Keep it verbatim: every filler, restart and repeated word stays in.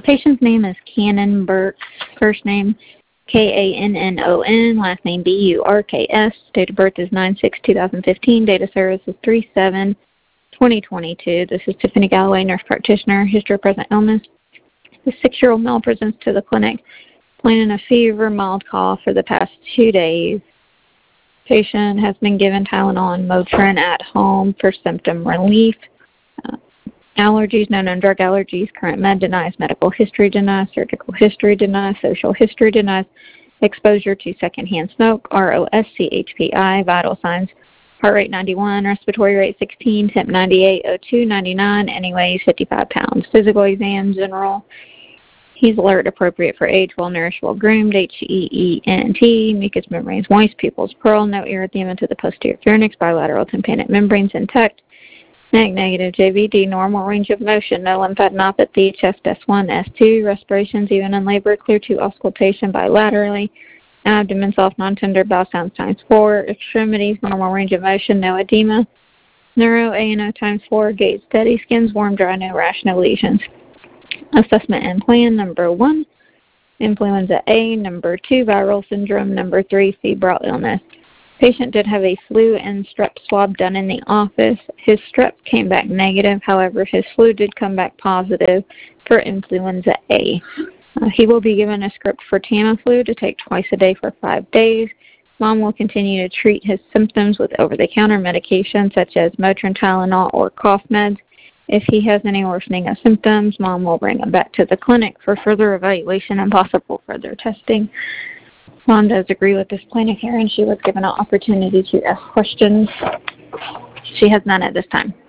Patient's name is Cannon Burke. First name K A N N O N, last name B U R K S. Date of birth is nine six two thousand fifteen. Date of service is three seven twenty twenty-two. This is Tiffany Galloway, nurse practitioner. History of present illness. The six-year-old male presents to the clinic complaining of fever, mild cough for the past two days. Patient has been given Tylenol and Motrin at home for symptom relief. Uh, allergies, no known drug allergies. Current med denies. Medical history denies. Surgical history denies. Social history denies. Exposure to secondhand smoke. R O S C H P I. Vital signs. Heart rate ninety-one. Respiratory rate sixteen. Temp ninety-eight. O two ninety-nine. And he weighs fifty-five pounds. Physical exam, general. He's alert, appropriate for age, well-nourished, well-groomed, H E E N T, mucous membranes moist, pupils pearl, no erythema to the posterior pharynx, bilateral tympanic membranes intact, neck negative, J V D, normal range of motion, no lymphadenopathy, chest S one, S two, respirations even in labor, clear to auscultation bilaterally, abdomen soft, non-tender, bowel sounds times four, extremities, normal range of motion, no edema, neuro A N O times four, gait steady, skin's warm, dry, no rash, no lesions. Assessment and plan, number one, influenza A, number two, viral syndrome, number three, febrile illness. Patient did have a flu and strep swab done in the office. His strep came back negative. However, his flu did come back positive for influenza A. Uh, he will be given a script for Tamiflu to take twice a day for five days. Mom will continue to treat his symptoms with over-the-counter medication such as Motrin, Tylenol, or cough meds. If he has any worsening of symptoms, Mom will bring him back to the clinic for further evaluation and possible further testing. Mom does agree with this plan of care, and she was given an opportunity to ask questions. She has none at this time.